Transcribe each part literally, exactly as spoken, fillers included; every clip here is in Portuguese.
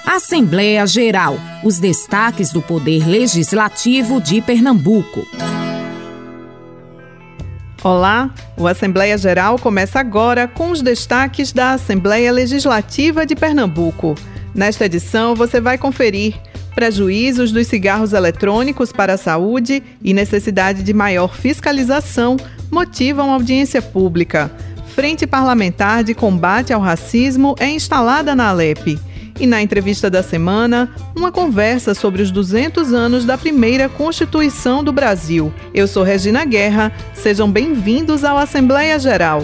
Assembleia Geral. Os destaques do Poder Legislativo de Pernambuco. Olá, o Assembleia Geral começa agora com os destaques da Assembleia Legislativa de Pernambuco. Nesta edição, você vai conferir prejuízos dos cigarros eletrônicos para a saúde e necessidade de maior fiscalização motivam audiência pública. Frente Parlamentar de Combate ao Racismo é instalada na Alep. E na entrevista da semana, uma conversa sobre os duzentos anos da primeira Constituição do Brasil. Eu sou Regina Guerra, sejam bem-vindos ao Assembleia Geral.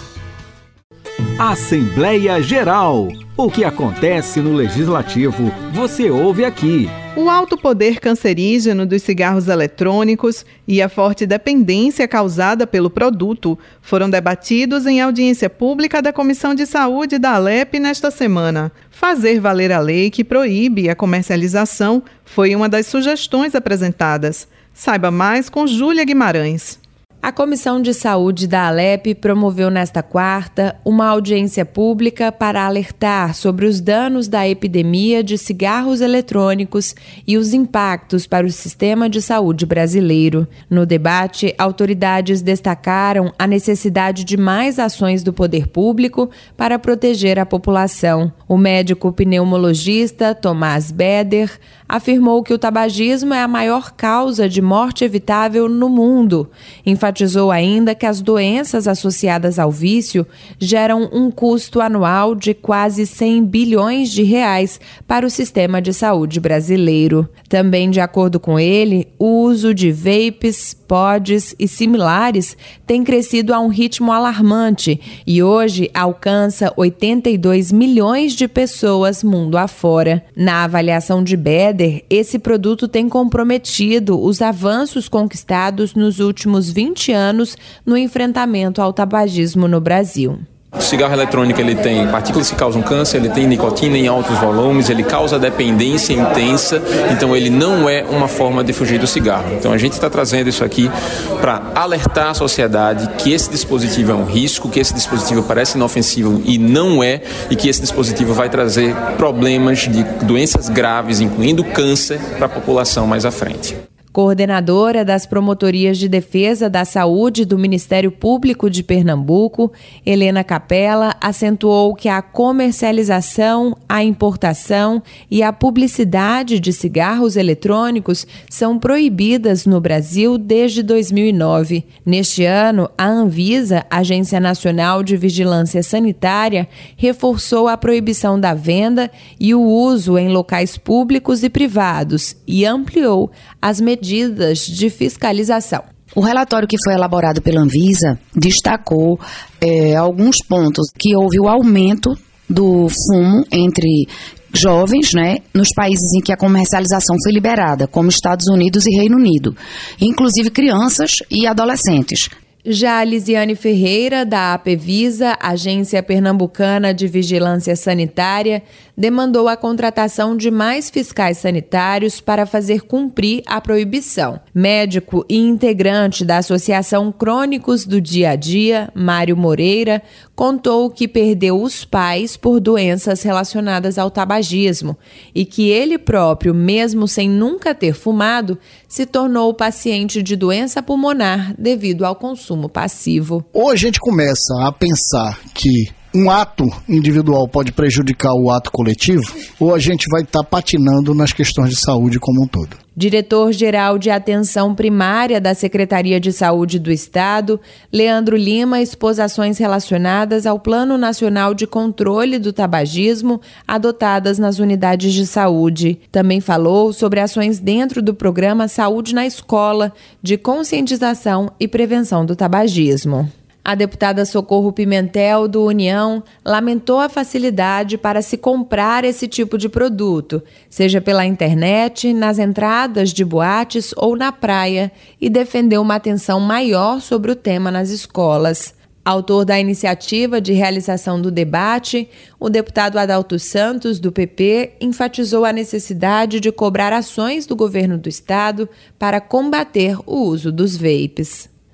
Assembleia Geral. O que acontece no Legislativo, você ouve aqui. O alto poder cancerígeno dos cigarros eletrônicos e a forte dependência causada pelo produto foram debatidos em audiência pública da Comissão de Saúde da Alep nesta semana. Fazer valer a lei que proíbe a comercialização foi uma das sugestões apresentadas. Saiba mais com Júlia Guimarães. A Comissão de Saúde da Alep promoveu nesta quarta uma audiência pública para alertar sobre os danos da epidemia de cigarros eletrônicos e os impactos para o sistema de saúde brasileiro. No debate, autoridades destacaram a necessidade de mais ações do poder público para proteger a população. O médico pneumologista Tomás Beder afirmou que o tabagismo é a maior causa de morte evitável no mundo. Enfatizou ainda que as doenças associadas ao vício geram um custo anual de quase cem bilhões de reais para o sistema de saúde brasileiro. Também, de acordo com ele, o uso de vapes, pods e similares tem crescido a um ritmo alarmante e hoje alcança oitenta e dois milhões de pessoas mundo afora. Na avaliação de Beder, esse produto tem comprometido os avanços conquistados nos últimos vinte anos no enfrentamento ao tabagismo no Brasil. O cigarro eletrônico ele tem partículas que causam câncer, ele tem nicotina em altos volumes, ele causa dependência intensa, então ele não é uma forma de fugir do cigarro. Então a gente está trazendo isso aqui para alertar a sociedade que esse dispositivo é um risco, que esse dispositivo parece inofensivo e não é, e que esse dispositivo vai trazer problemas de doenças graves, incluindo câncer, para a população mais à frente. Coordenadora das Promotorias de Defesa da Saúde do Ministério Público de Pernambuco, Helena Capella, acentuou que a comercialização, a importação e a publicidade de cigarros eletrônicos são proibidas no Brasil desde dois mil e nove. Neste ano, a Anvisa, Agência Nacional de Vigilância Sanitária, reforçou a proibição da venda e o uso em locais públicos e privados e ampliou as medidas medidas de fiscalização. O relatório que foi elaborado pela Anvisa destacou é, alguns pontos que houve o aumento do fumo entre jovens, né, nos países em que a comercialização foi liberada, como Estados Unidos e Reino Unido, inclusive crianças e adolescentes. Já a Lisiane Ferreira, da APEVISA, Agência Pernambucana de Vigilância Sanitária, demandou a contratação de mais fiscais sanitários para fazer cumprir a proibição. Médico e integrante da Associação Crônicos do Dia a Dia, Mário Moreira, contou que perdeu os pais por doenças relacionadas ao tabagismo e que ele próprio, mesmo sem nunca ter fumado, se tornou paciente de doença pulmonar devido ao consumo passivo. Ou a gente começa a pensar que um ato individual pode prejudicar o ato coletivo, ou a gente vai estar patinando nas questões de saúde como um todo. Diretor-geral de Atenção Primária da Secretaria de Saúde do Estado, Leandro Lima, expôs ações relacionadas ao Plano Nacional de Controle do Tabagismo adotadas nas unidades de saúde. Também falou sobre ações dentro do programa Saúde na Escola, de conscientização e prevenção do tabagismo. A deputada Socorro Pimentel, do União, lamentou a facilidade para se comprar esse tipo de produto, seja pela internet, nas entradas de boates ou na praia, e defendeu uma atenção maior sobre o tema nas escolas. Autor da iniciativa de realização do debate, o deputado Adalto Santos, do P P, enfatizou a necessidade de cobrar ações do governo do estado para combater o uso dos vapes.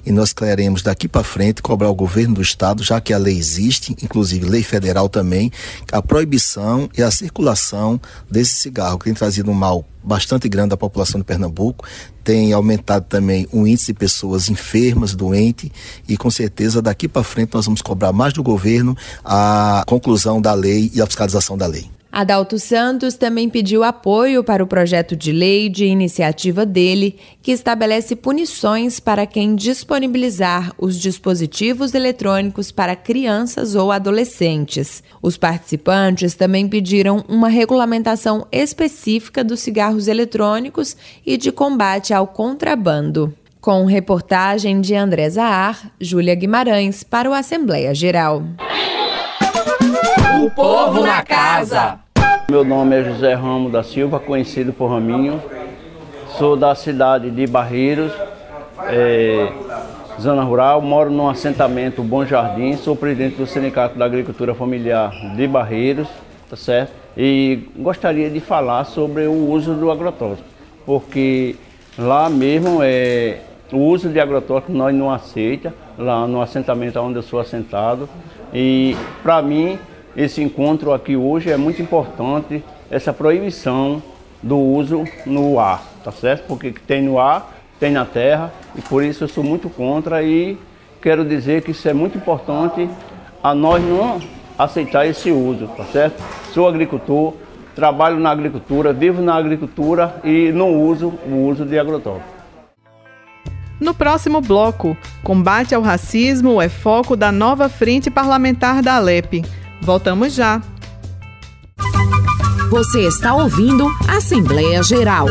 e nós queremos daqui para frente cobrar o governo do estado, já que a lei existe, inclusive lei federal também, a proibição e a circulação desse cigarro, que tem trazido um mal bastante grande à população de Pernambuco, tem aumentado também o índice de pessoas enfermas, doentes, e com certeza daqui para frente nós vamos cobrar mais do governo a conclusão da lei e a fiscalização da lei. Adalto Santos também pediu apoio para o projeto de lei de iniciativa dele, que estabelece punições para quem disponibilizar os dispositivos eletrônicos para crianças ou adolescentes. Os participantes também pediram uma regulamentação específica dos cigarros eletrônicos e de combate ao contrabando. Com reportagem de André Zahar, Júlia Guimarães para o Assembleia Geral. O povo na casa. Meu nome é José Ramos da Silva, conhecido por Raminho. Sou da cidade de Barreiros, é, zona rural. Moro num assentamento Bom Jardim. Sou presidente do Sindicato da Agricultura Familiar de Barreiros, tá certo? E gostaria de falar sobre o uso do agrotóxico, porque lá mesmo é, o uso de agrotóxico nós não aceita, lá no assentamento onde eu sou assentado. E para mim, esse encontro aqui hoje é muito importante, essa proibição do uso no ar, tá certo? Porque tem no ar, tem na terra, e por isso eu sou muito contra e quero dizer que isso é muito importante a nós não aceitar esse uso, tá certo? Sou agricultor, trabalho na agricultura, vivo na agricultura e não uso o uso de agrotóxico. No próximo bloco, combate ao racismo é foco da nova frente parlamentar da Alep. Voltamos já. Você está ouvindo Assembleia Geral.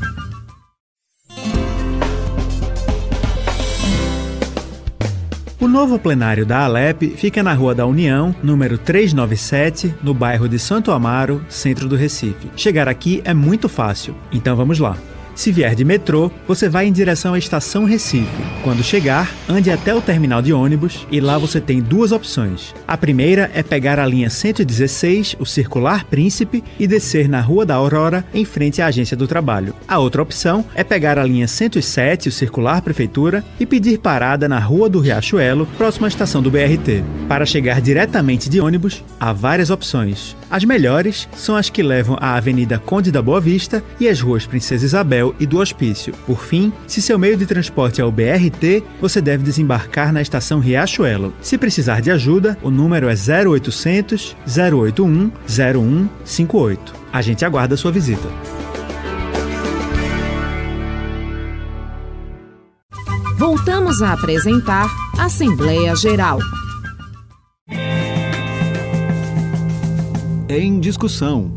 O novo plenário da Alep fica na Rua da União, número trezentos e noventa e sete, no bairro de Santo Amaro, centro do Recife. Chegar aqui é muito fácil, então vamos lá. Se vier de metrô, você vai em direção à Estação Recife. Quando chegar, ande até o terminal de ônibus e lá você tem duas opções. A primeira é pegar a linha cento e dezesseis, o Circular Príncipe, e descer na Rua da Aurora, em frente à Agência do Trabalho. A outra opção é pegar a linha cento e sete, o Circular Prefeitura, e pedir parada na Rua do Riachuelo, próxima à estação do B R T. Para chegar diretamente de ônibus, há várias opções. As melhores são as que levam à Avenida Conde da Boa Vista e as ruas Princesa Isabel e do Hospício. Por fim, se seu meio de transporte é o B R T, você deve desembarcar na estação Riachuelo. Se precisar de ajuda, o número é zero oitocentos, zero oito um, zero um cinco oito. A gente aguarda a sua visita. Voltamos a apresentar Assembleia Geral. Em discussão.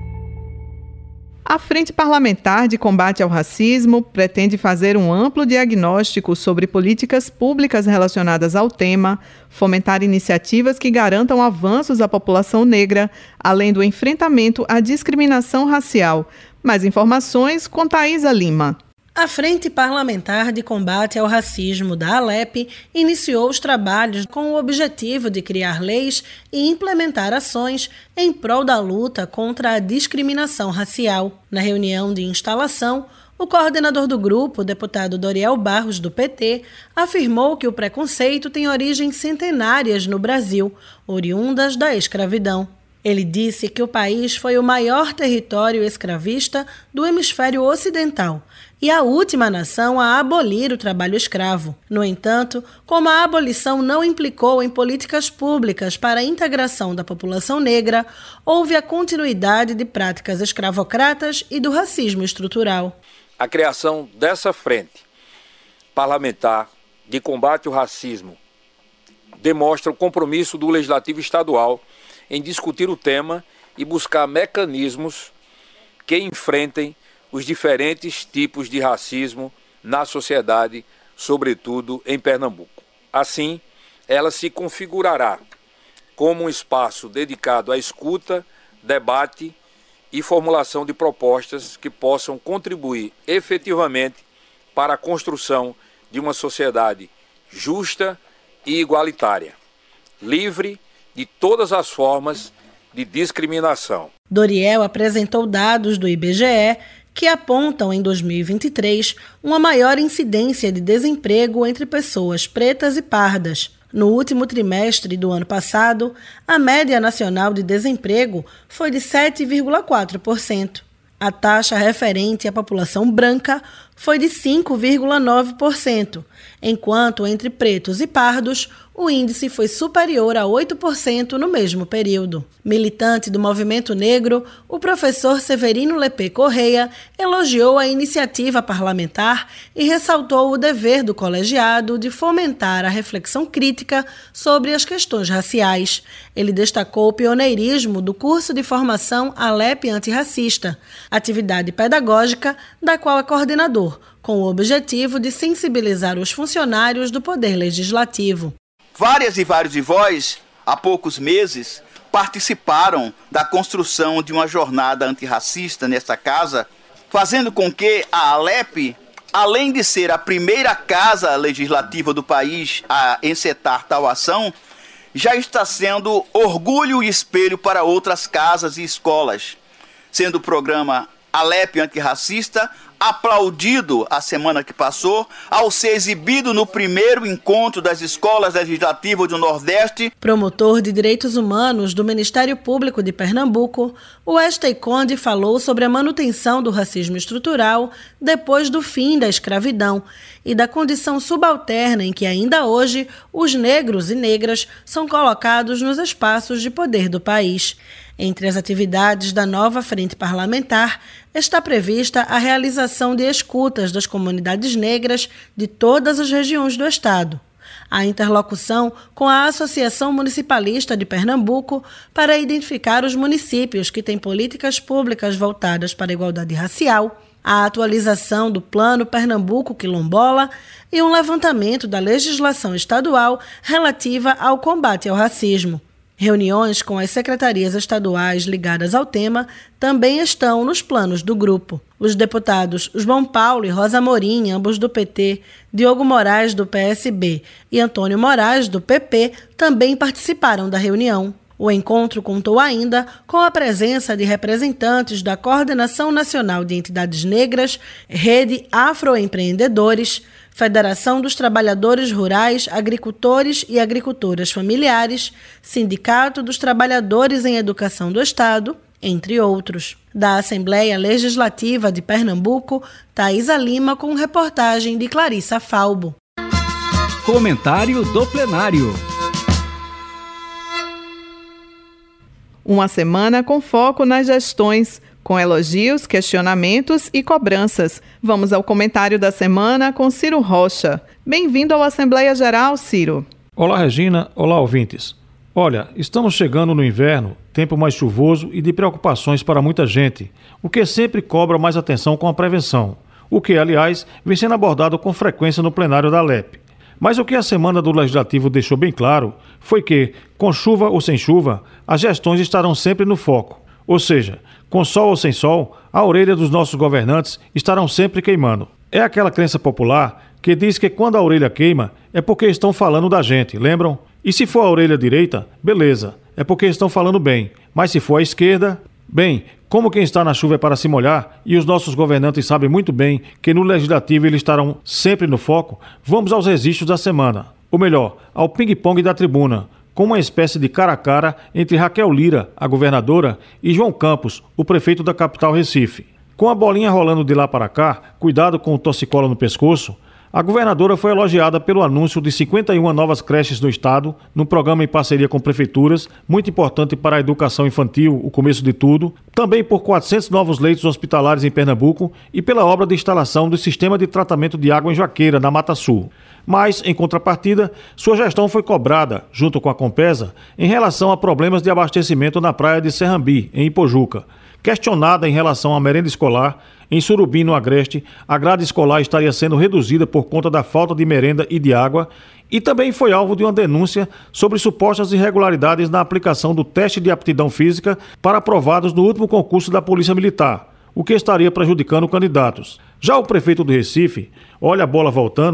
A Frente Parlamentar de Combate ao Racismo pretende fazer um amplo diagnóstico sobre políticas públicas relacionadas ao tema, fomentar iniciativas que garantam avanços à população negra, além do enfrentamento à discriminação racial. Mais informações com Thaisa Lima. A Frente Parlamentar de Combate ao Racismo da Alep iniciou os trabalhos com o objetivo de criar leis e implementar ações em prol da luta contra a discriminação racial. Na reunião de instalação, o coordenador do grupo, o deputado Doriel Barros, do P T, afirmou que o preconceito tem origens centenárias no Brasil, oriundas da escravidão. Ele disse que o país foi o maior território escravista do hemisfério ocidental e a última nação a abolir o trabalho escravo. No entanto, como a abolição não implicou em políticas públicas para a integração da população negra, houve a continuidade de práticas escravocratas e do racismo estrutural. A criação dessa frente parlamentar de combate ao racismo demonstra o compromisso do Legislativo Estadual em discutir o tema e buscar mecanismos que enfrentem os diferentes tipos de racismo na sociedade, sobretudo em Pernambuco. Assim, ela se configurará como um espaço dedicado à escuta, debate e formulação de propostas que possam contribuir efetivamente para a construção de uma sociedade justa e igualitária, livre de todas as formas de discriminação. Doriel apresentou dados do I B G E que apontam em dois mil e vinte e três uma maior incidência de desemprego entre pessoas pretas e pardas. No último trimestre do ano passado, a média nacional de desemprego foi de sete vírgula quatro por cento. A taxa referente à população branca foi de cinco vírgula nove por cento, enquanto entre pretos e pardos o índice foi superior a oito por cento no mesmo período. Militante do movimento negro, o professor Severino Lepê Correia elogiou a iniciativa parlamentar e ressaltou o dever do colegiado de fomentar a reflexão crítica sobre as questões raciais. Ele destacou o pioneirismo do curso de formação Alep Antirracista, atividade pedagógica da qual é coordenador, com o objetivo de sensibilizar os funcionários do Poder Legislativo. Várias e vários e vós, há poucos meses, participaram da construção de uma jornada antirracista nesta casa, fazendo com que a Alep, além de ser a primeira casa legislativa do país a encetar tal ação, já está sendo orgulho e espelho para outras casas e escolas, sendo o programa Alep Antirracista aplaudido a semana que passou, ao ser exibido no primeiro encontro das escolas legislativas do Nordeste. Promotor de Direitos Humanos do Ministério Público de Pernambuco, o Estey Conde falou sobre a manutenção do racismo estrutural depois do fim da escravidão e da condição subalterna em que ainda hoje os negros e negras são colocados nos espaços de poder do país. Entre as atividades da nova frente parlamentar está prevista a realização de escutas das comunidades negras de todas as regiões do estado, a interlocução com a Associação Municipalista de Pernambuco para identificar os municípios que têm políticas públicas voltadas para a igualdade racial, a atualização do Plano Pernambuco Quilombola e um levantamento da legislação estadual relativa ao combate ao racismo. Reuniões com as secretarias estaduais ligadas ao tema também estão nos planos do grupo. Os deputados João Paulo e Rosa Morim, ambos do P T, Diogo Moraes, do P S B, e Antônio Moraes, do P P, também participaram da reunião. O encontro contou ainda com a presença de representantes da Coordenação Nacional de Entidades Negras, Rede Afroempreendedores, Federação dos Trabalhadores Rurais, Agricultores e Agricultoras Familiares, Sindicato dos Trabalhadores em Educação do Estado, entre outros. Da Assembleia Legislativa de Pernambuco, Thaisa Lima com reportagem de Clarissa Falbo. Comentário do plenário. Uma semana com foco nas gestões, com elogios, questionamentos e cobranças. Vamos ao comentário da semana com Ciro Rocha. Bem-vindo à Assembleia Geral, Ciro. Olá, Regina. Olá, ouvintes. Olha, estamos chegando no inverno, tempo mais chuvoso e de preocupações para muita gente, o que sempre cobra mais atenção com a prevenção, o que, aliás, vem sendo abordado com frequência no plenário da Alep. Mas o que a semana do Legislativo deixou bem claro foi que, com chuva ou sem chuva, as gestões estarão sempre no foco. Ou seja, com sol ou sem sol, a orelha dos nossos governantes estarão sempre queimando. É aquela crença popular que diz que quando a orelha queima é porque estão falando da gente, lembram? E se for a orelha direita, beleza, é porque estão falando bem. Mas se for a esquerda, bem, como quem está na chuva é para se molhar e os nossos governantes sabem muito bem que no Legislativo eles estarão sempre no foco, vamos aos registros da semana. Ou melhor, ao ping-pong da tribuna, com uma espécie de cara a cara entre Raquel Lira, a governadora, e João Campos, o prefeito da capital Recife. Com a bolinha rolando de lá para cá, cuidado com o torcicolo no pescoço, a governadora foi elogiada pelo anúncio de cinquenta e uma novas creches no estado, num programa em parceria com prefeituras, muito importante para a educação infantil, o começo de tudo, também por quatrocentos novos leitos hospitalares em Pernambuco e pela obra de instalação do sistema de tratamento de água em Jaqueira, na Mata Sul. Mas, em contrapartida, sua gestão foi cobrada, junto com a Compesa, em relação a problemas de abastecimento na praia de Serrambi, em Ipojuca. Questionada em relação à merenda escolar, em Surubim, no Agreste, a grade escolar estaria sendo reduzida por conta da falta de merenda e de água, e também foi alvo de uma denúncia sobre supostas irregularidades na aplicação do teste de aptidão física para aprovados no último concurso da Polícia Militar, o que estaria prejudicando candidatos. Já o prefeito do Recife, olha a bola voltando,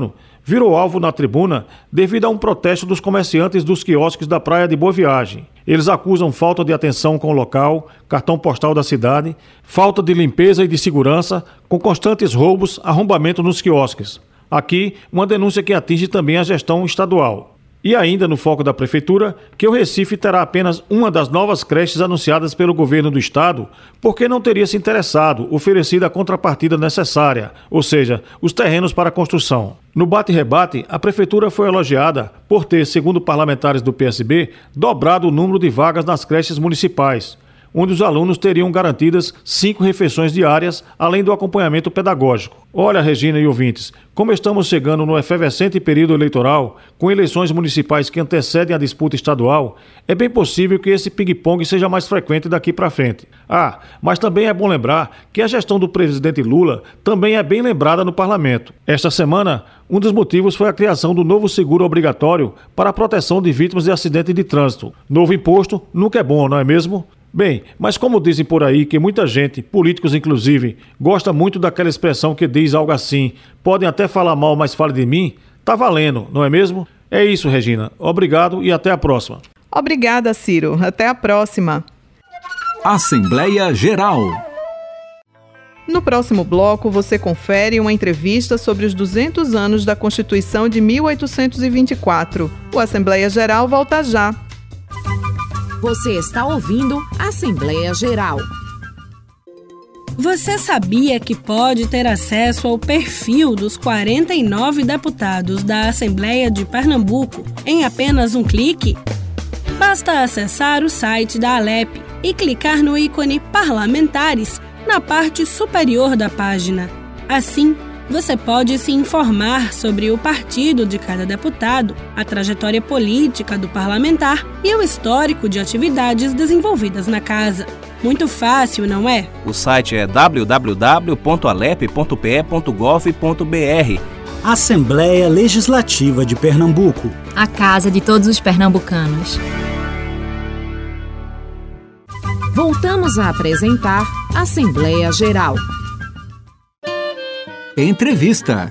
virou alvo na tribuna devido a um protesto dos comerciantes dos quiosques da praia de Boa Viagem. Eles acusam falta de atenção com o local, cartão postal da cidade, falta de limpeza e de segurança, com constantes roubos, arrombamento nos quiosques. Aqui, uma denúncia que atinge também a gestão estadual. E ainda no foco da Prefeitura, que o Recife terá apenas uma das novas creches anunciadas pelo governo do estado, porque não teria se interessado, oferecida a contrapartida necessária, ou seja, os terrenos para a construção. No bate-rebate, a Prefeitura foi elogiada por ter, segundo parlamentares do P S B, dobrado o número de vagas nas creches municipais, onde os alunos teriam garantidas cinco refeições diárias, além do acompanhamento pedagógico. Olha, Regina e ouvintes, como estamos chegando no efervescente período eleitoral, com eleições municipais que antecedem a disputa estadual, é bem possível que esse ping-pong seja mais frequente daqui para frente. Ah, mas também é bom lembrar que a gestão do presidente Lula também é bem lembrada no parlamento. Esta semana, um dos motivos foi a criação do novo seguro obrigatório para a proteção de vítimas de acidente de trânsito. Novo imposto nunca é bom, não é mesmo? Bem, mas como dizem por aí que muita gente, políticos inclusive, gosta muito daquela expressão que diz algo assim, podem até falar mal, mas fale de mim, tá valendo, não é mesmo? É isso, Regina. Obrigado e até a próxima. Obrigada, Ciro. Até a próxima. Assembleia Geral. No próximo bloco, você confere uma entrevista sobre os duzentos anos da Constituição de mil oitocentos e vinte e quatro. O Assembleia Geral volta já. Você está ouvindo Assembleia Geral. Você sabia que pode ter acesso ao perfil dos quarenta e nove deputados da Assembleia de Pernambuco em apenas um clique? Basta acessar o site da Alep e clicar no ícone Parlamentares na parte superior da página. Assim, você pode se informar sobre o partido de cada deputado, a trajetória política do parlamentar e o histórico de atividades desenvolvidas na casa. Muito fácil, não é? O site é w w w ponto alep ponto p e ponto gov ponto b r. Assembleia Legislativa de Pernambuco. A casa de todos os pernambucanos. Voltamos a apresentar Assembleia Geral. Entrevista.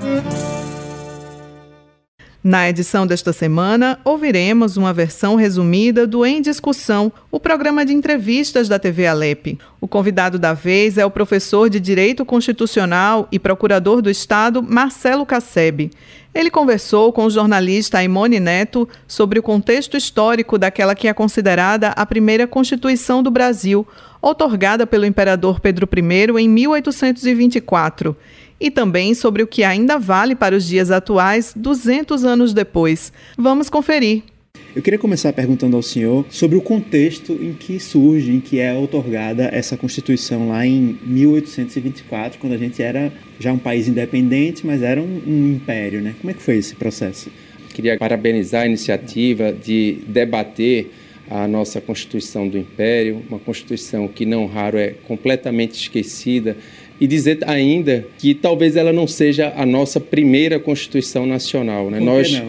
Na edição desta semana, ouviremos uma versão resumida do Em Discussão, o programa de entrevistas da T V Alep. O convidado da vez é o professor de Direito Constitucional e procurador do Estado, Marcelo Casseb. Ele conversou com o jornalista Aimone Neto sobre o contexto histórico daquela que é considerada a primeira Constituição do Brasil, outorgada pelo imperador Pedro I em mil oitocentos e vinte e quatro. E também sobre o que ainda vale para os dias atuais, duzentos anos depois. Vamos conferir. Eu queria começar perguntando ao senhor sobre o contexto em que surge, em que é outorgada essa Constituição lá em mil oitocentos e vinte e quatro, quando a gente era já um país independente, mas era um, um império, né? Como é que foi esse processo? Queria parabenizar a iniciativa de debater a nossa Constituição do Império, uma Constituição que não raro é completamente esquecida, e dizer ainda que talvez ela não seja a nossa primeira Constituição Nacional, né? Por Nós, que não?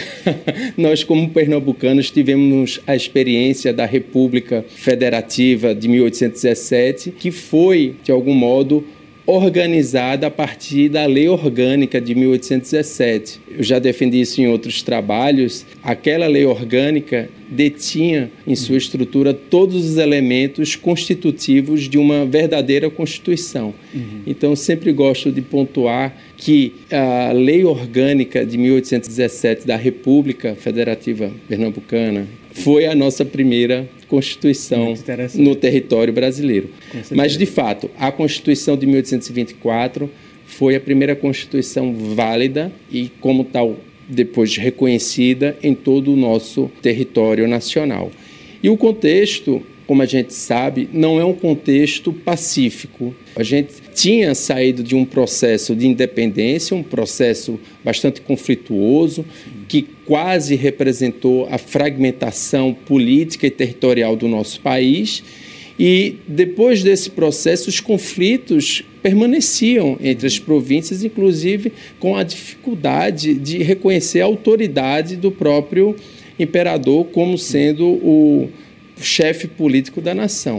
nós, como pernambucanos, tivemos a experiência da República Federativa de mil oitocentos e dezessete, que foi, de algum modo, organizada a partir da Lei Orgânica de mil oitocentos e dezessete. Eu já defendi isso em outros trabalhos. Aquela lei orgânica detinha em sua estrutura todos os elementos constitutivos de uma verdadeira Constituição. Uhum. Então, sempre gosto de pontuar que a Lei Orgânica de mil oitocentos e dezessete da República Federativa Pernambucana foi a nossa primeira Constituição no território brasileiro. Mas, de fato, a Constituição de mil oitocentos e vinte e quatro foi a primeira Constituição válida e, como tal, depois reconhecida em todo o nosso território nacional. E o contexto, como a gente sabe, não é um contexto pacífico. A gente tinha saído de um processo de independência, um processo bastante conflituoso, que quase representou a fragmentação política e territorial do nosso país. E depois desse processo, os conflitos permaneciam entre as províncias, inclusive com a dificuldade de reconhecer a autoridade do próprio imperador como sendo o chefe político da nação.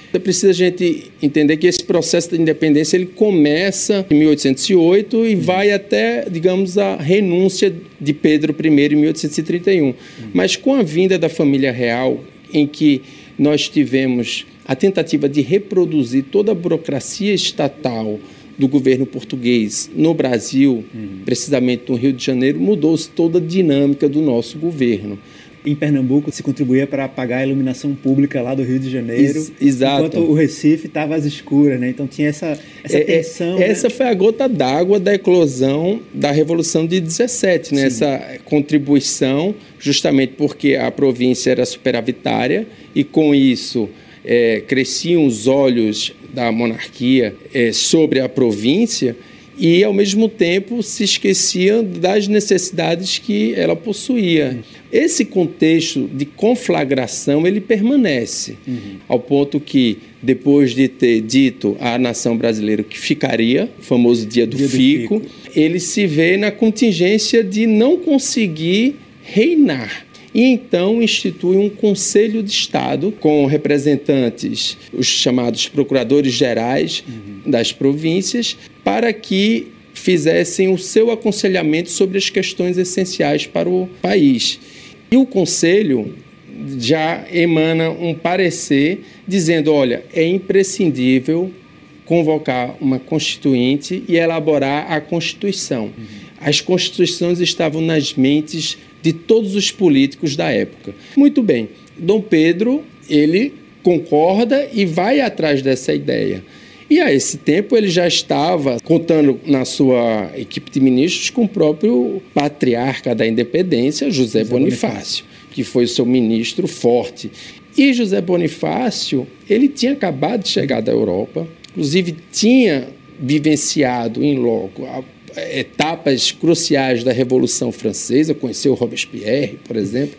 É preciso a gente entender que esse processo de independência ele começa em mil oitocentos e oito e vai até, digamos, a renúncia de Pedro I em mil oitocentos e trinta e um. Mas com a vinda da família real, em que nós tivemos a tentativa de reproduzir toda a burocracia estatal do governo português no Brasil, uhum. precisamente no Rio de Janeiro, mudou-se toda a dinâmica do nosso governo. Em Pernambuco se contribuía para apagar a iluminação pública lá do Rio de Janeiro, Ex- exato. enquanto o Recife estava às escuras, né? Então tinha essa, essa é, tensão. É, essa né? foi a gota d'água da eclosão da Revolução de dezessete, né? Essa contribuição, justamente porque a província era superavitária e com isso é, cresciam os olhos da monarquia é, sobre a província e, ao mesmo tempo, se esqueciam das necessidades que ela possuía. Esse contexto de conflagração, ele permanece, uhum. ao ponto que, depois de ter dito à nação brasileira que ficaria, o famoso dia do, dia fico, do fico, ele se vê na contingência de não conseguir reinar. E então institui um Conselho de Estado com representantes, os chamados procuradores gerais uhum. das províncias, para que fizessem o seu aconselhamento sobre as questões essenciais para o país. E o Conselho já emana um parecer dizendo, olha, é imprescindível convocar uma constituinte e elaborar a Constituição. Uhum. As constituições estavam nas mentes de todos os políticos da época. Muito bem, Dom Pedro, ele concorda e vai atrás dessa ideia. E a esse tempo ele já estava contando na sua equipe de ministros com o próprio patriarca da independência, José, José Bonifácio, Bonifácio, que foi o seu ministro forte. E José Bonifácio, ele tinha acabado de chegar da Europa, inclusive tinha vivenciado em loco etapas cruciais da Revolução Francesa, conheceu Robespierre, por exemplo,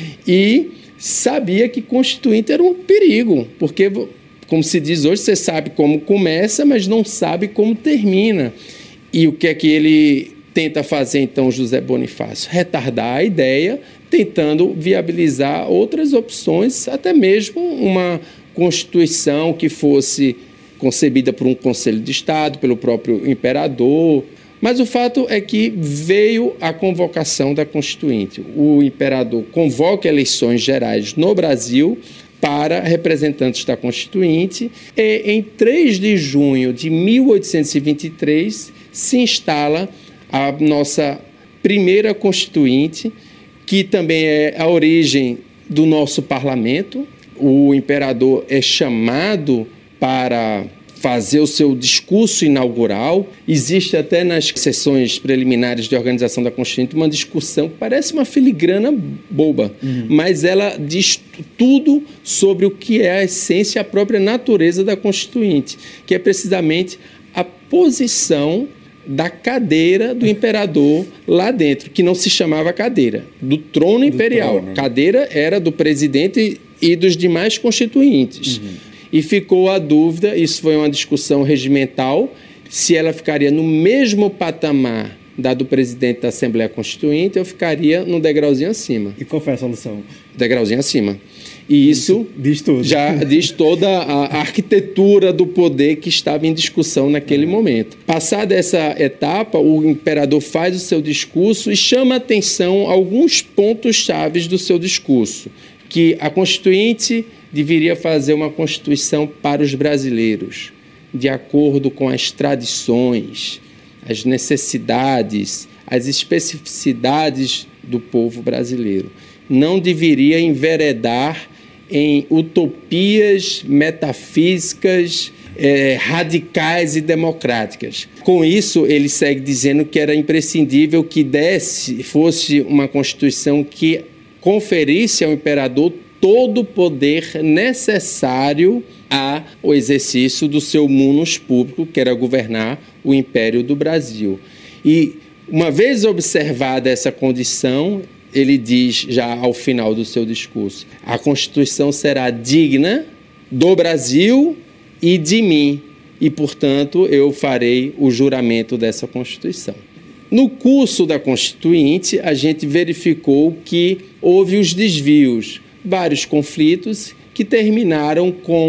e sabia que Constituinte era um perigo, porque, como se diz hoje, você sabe como começa, mas não sabe como termina. E o que é que ele tenta fazer, então, José Bonifácio? Retardar a ideia, tentando viabilizar outras opções, até mesmo uma Constituição que fosse concebida por um Conselho de Estado, pelo próprio imperador. Mas o fato é que veio a convocação da Constituinte. O imperador convoca eleições gerais no Brasil para representantes da Constituinte e, em três de junho de mil oitocentos e vinte e três, se instala a nossa primeira Constituinte, que também é a origem do nosso parlamento. O imperador é chamado para fazer o seu discurso inaugural. Existe até nas sessões preliminares de organização da Constituinte uma discussão que parece uma filigrana boba, uhum. mas ela diz tudo sobre o que é a essência, a própria natureza da Constituinte, que é precisamente a posição da cadeira do imperador lá dentro, que não se chamava cadeira, do trono imperial. Do trono. Cadeira era do presidente e dos demais constituintes. Uhum. E ficou a dúvida, isso foi uma discussão regimental, se ela ficaria no mesmo patamar da do presidente da Assembleia Constituinte, eu ficaria num degrauzinho acima. E qual foi a solução? Degrauzinho acima. E isso, isso diz tudo. Já diz toda a arquitetura do poder que estava em discussão naquele é. momento. Passada essa etapa, o imperador faz o seu discurso e chama a atenção a alguns pontos chaves do seu discurso, que a Constituinte deveria fazer uma Constituição para os brasileiros, de acordo com as tradições, as necessidades, as especificidades do povo brasileiro. Não deveria enveredar em utopias metafísicas é, radicais e democráticas. Com isso, ele segue dizendo que era imprescindível que desse, fosse uma Constituição que conferisse ao imperador todo o poder necessário ao exercício do seu munus público, que era governar o Império do Brasil. E, uma vez observada essa condição, ele diz, já ao final do seu discurso, a Constituição será digna do Brasil e de mim, e, portanto, eu farei o juramento dessa Constituição. No curso da Constituinte, a gente verificou que houve os desvios, vários conflitos que terminaram com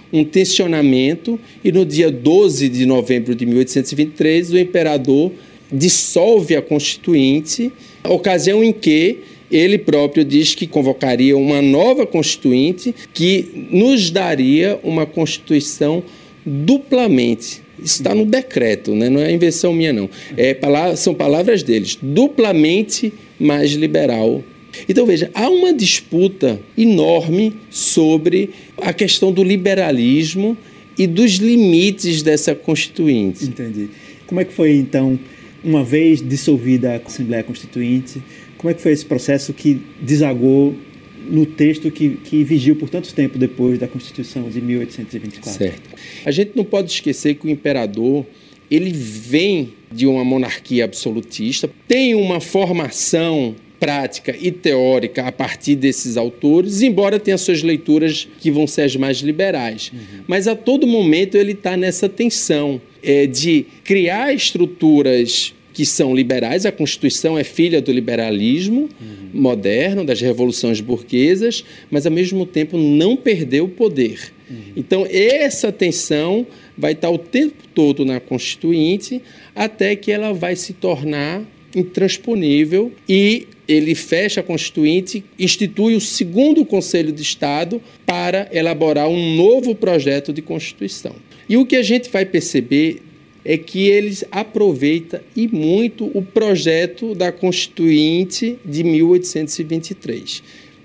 um tensionamento e no dia doze de novembro de mil oitocentos e vinte e três o imperador dissolve a Constituinte, ocasião em que ele próprio diz que convocaria uma nova Constituinte que nos daria uma Constituição duplamente. Isso está no decreto, né? Não é invenção minha, não. É, são palavras deles, duplamente mais liberal. Então, veja, há uma disputa enorme sobre a questão do liberalismo e dos limites dessa Constituinte. Entendi. Como é que foi, então, uma vez dissolvida a Assembleia Constituinte, como é que foi esse processo que desagou no texto que, que vigiu por tanto tempo depois da Constituição de mil oitocentos e vinte e quatro? Certo. A gente não pode esquecer que o imperador, ele vem de uma monarquia absolutista, tem uma formação prática e teórica a partir desses autores, embora tenha suas leituras que vão ser as mais liberais. Uhum. Mas a todo momento ele está nessa tensão é, de criar estruturas que são liberais. A Constituição é filha do liberalismo uhum. moderno, das revoluções burguesas, mas, ao mesmo tempo, não perder o poder. Uhum. Então, essa tensão vai estar o tempo todo na Constituinte, até que ela vai se tornar intransponível e ele fecha a Constituinte, institui o segundo Conselho de Estado para elaborar um novo projeto de Constituição. E o que a gente vai perceber é que eles aproveitam e muito o projeto da Constituinte de mil oitocentos e vinte e três.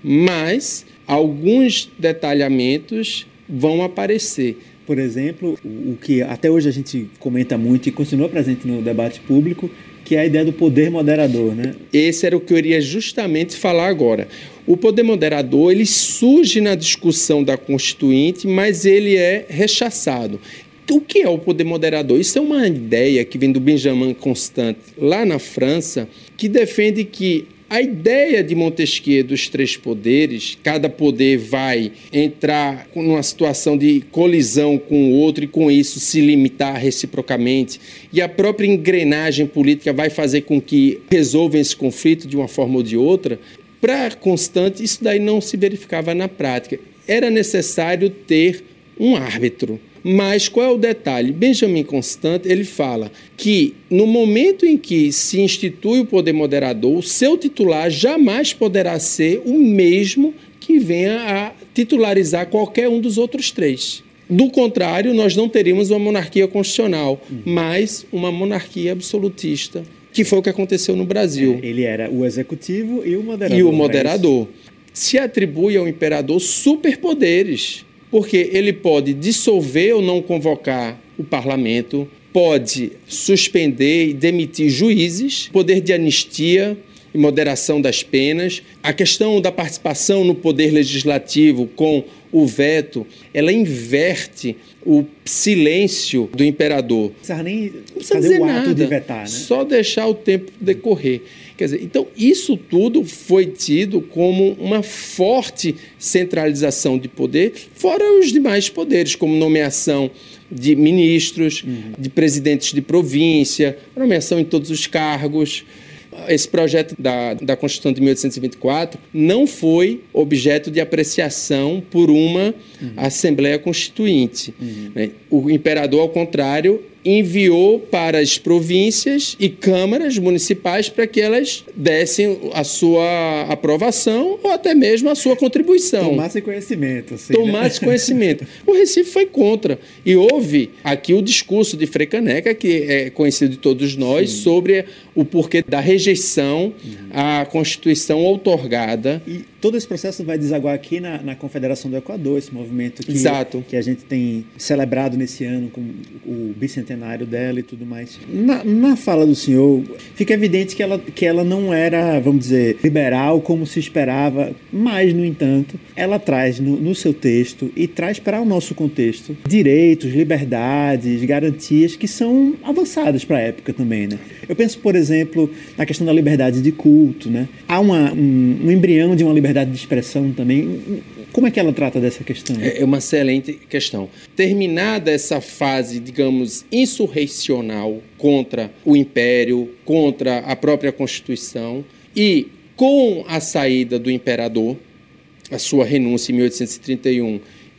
Mas alguns detalhamentos vão aparecer. Por exemplo, o que até hoje a gente comenta muito e continua presente no debate público, que é a ideia do poder moderador, né? Esse era o que eu iria justamente falar agora. O poder moderador, ele surge na discussão da Constituinte, mas ele é rechaçado. O que é o poder moderador? Isso é uma ideia que vem do Benjamin Constant, lá na França, que defende que a ideia de Montesquieu dos três poderes, cada poder vai entrar numa situação de colisão com o outro e, com isso, se limitar reciprocamente, e a própria engrenagem política vai fazer com que resolvam esse conflito de uma forma ou de outra. Para Constant, isso daí não se verificava na prática. Era necessário ter um árbitro. Mas qual é o detalhe? Benjamin Constant, ele fala que no momento em que se institui o poder moderador, o seu titular jamais poderá ser o mesmo que venha a titularizar qualquer um dos outros três. Do contrário, nós não teríamos uma monarquia constitucional, uhum. mas uma monarquia absolutista, que foi o que aconteceu no Brasil. Ele era o executivo e o moderador. E o moderador. Se atribui ao imperador superpoderes, porque ele pode dissolver ou não convocar o parlamento, pode suspender e demitir juízes, poder de anistia e moderação das penas. A questão da participação no poder legislativo com o veto, ela inverte o silêncio do imperador. Não precisa nem não precisa fazer dizer o ato nada, de vetar, né? Só deixar o tempo decorrer. Quer dizer, então, isso tudo foi tido como uma forte centralização de poder, fora os demais poderes, como nomeação de ministros, uhum. de presidentes de província, nomeação em todos os cargos. Esse projeto da, da Constituição de mil oitocentos e vinte e quatro não foi objeto de apreciação por uma uhum. Assembleia Constituinte. Uhum. Né? O imperador, ao contrário, enviou para as províncias e câmaras municipais para que elas dessem a sua aprovação ou até mesmo a sua contribuição. Tomasse conhecimento. Assim, Tomasse né? conhecimento. O Recife foi contra. E houve aqui o discurso de Frei Caneca, que é conhecido de todos nós, Sim. sobre o porquê da rejeição uhum. à Constituição outorgada. E todo esse processo vai desaguar aqui na, na Confederação do Equador, esse movimento que, Exato. que a gente tem celebrado nesse ano com o bicentenário dela e tudo mais. Na, na fala do senhor, fica evidente que ela, que ela não era, vamos dizer, liberal como se esperava, mas, no entanto, ela traz no, no seu texto e traz para o nosso contexto direitos, liberdades, garantias que são avançadas para a época também, né? Eu penso, por exemplo, na questão da liberdade de culto, né? Há uma, um, um embrião de uma liberdade de expressão também. Como é que ela trata dessa questão? É uma excelente questão. Terminada essa fase, digamos, insurrecional contra o Império, contra a própria Constituição, e com a saída do imperador, a sua renúncia em mil oitocentos e trinta e um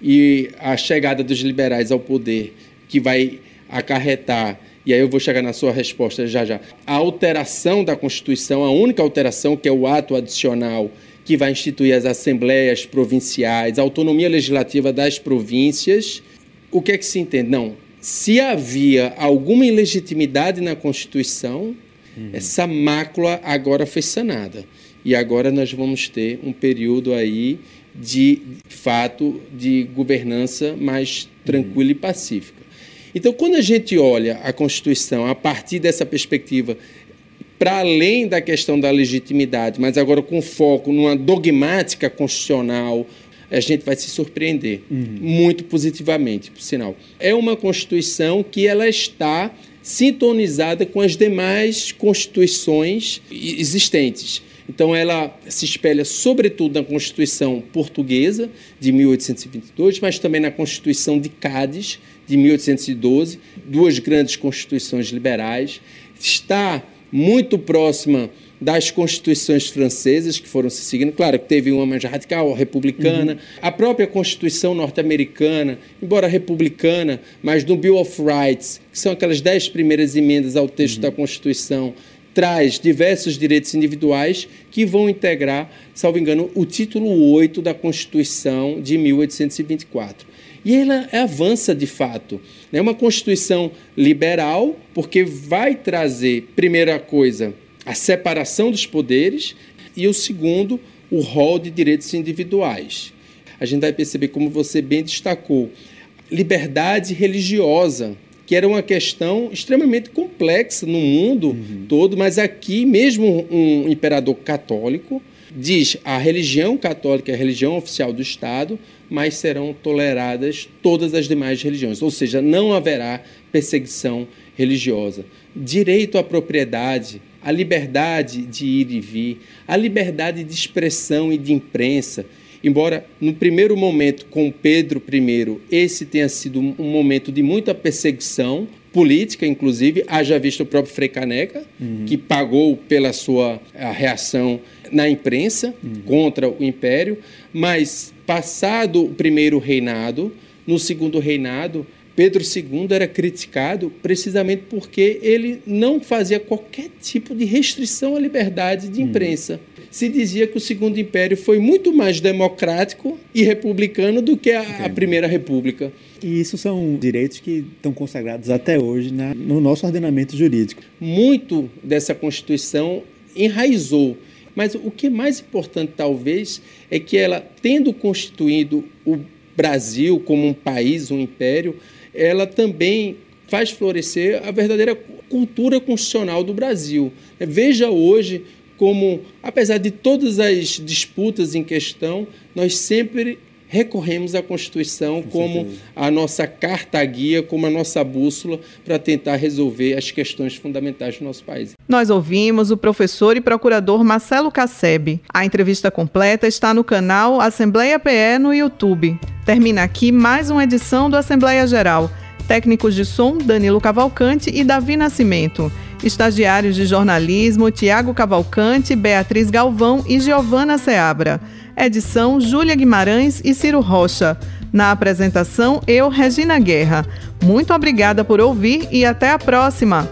e a chegada dos liberais ao poder, que vai acarretar, e aí eu vou chegar na sua resposta já já, a alteração da Constituição, a única alteração, que é o ato adicional, que vai instituir as assembleias provinciais, a autonomia legislativa das províncias. O que é que se entende? Não, se havia alguma ilegitimidade na Constituição, uhum. essa mácula agora foi sanada. E agora nós vamos ter um período aí de fato de governança mais tranquila uhum. e pacífica. Então, quando a gente olha a Constituição a partir dessa perspectiva, para além da questão da legitimidade, mas agora com foco numa dogmática constitucional, a gente vai se surpreender uhum. muito positivamente, por sinal. É uma Constituição que ela está sintonizada com as demais constituições existentes. Então, ela se espelha, sobretudo, na Constituição Portuguesa, de mil oitocentos e vinte e dois, mas também na Constituição de Cádiz, de mil oitocentos e doze, duas grandes constituições liberais. Está muito próxima das constituições francesas que foram se seguindo. Claro que teve uma mais radical, republicana. Uhum. A própria Constituição norte-americana, embora republicana, mas no Bill of Rights, que são aquelas dez primeiras emendas ao texto uhum. da Constituição, traz diversos direitos individuais que vão integrar, salvo engano, o título oito da Constituição de mil oitocentos e vinte e quatro. E ela avança de fato. É uma Constituição liberal, porque vai trazer, primeira coisa, a separação dos poderes e o segundo, o rol de direitos individuais. A gente vai perceber, como você bem destacou, liberdade religiosa, que era uma questão extremamente complexa no mundo uhum. todo, mas aqui mesmo um imperador católico diz a religião católica é a religião oficial do Estado, mas serão toleradas todas as demais religiões, ou seja, não haverá perseguição religiosa. Direito à propriedade, a liberdade de ir e vir, a liberdade de expressão e de imprensa. Embora, no primeiro momento, com Pedro I, esse tenha sido um momento de muita perseguição política, inclusive, haja visto o próprio Frei Caneca, uhum. que pagou pela sua reação na imprensa uhum. contra o Império, mas, passado o primeiro reinado, no segundo reinado, Pedro segundo era criticado precisamente porque ele não fazia qualquer tipo de restrição à liberdade de imprensa. Hum. Se dizia que o Segundo Império foi muito mais democrático e republicano do que a, a Primeira República. E isso são direitos que estão consagrados até hoje na, no nosso ordenamento jurídico. Muito dessa Constituição enraizou. Mas o que é mais importante, talvez, é que ela, tendo constituído o Brasil como um país, um império, ela também faz florescer a verdadeira cultura constitucional do Brasil. Veja hoje como, apesar de todas as disputas em questão, nós sempre recorremos à Constituição como a nossa carta-guia, como a nossa bússola para tentar resolver as questões fundamentais do nosso país. Nós ouvimos o professor e procurador Marcelo Casseb. A entrevista completa está no canal Assembleia P E no YouTube. Termina aqui mais uma edição do Assembleia Geral. Técnicos de som, Danilo Cavalcante e Davi Nascimento. Estagiários de jornalismo, Tiago Cavalcante, Beatriz Galvão e Giovana Seabra. Edição, Júlia Guimarães e Ciro Rocha. Na apresentação, eu, Regina Guerra. Muito obrigada por ouvir e até a próxima.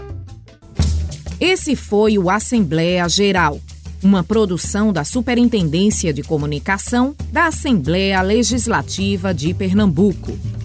Esse foi o Assembleia Geral, uma produção da Superintendência de Comunicação da Assembleia Legislativa de Pernambuco.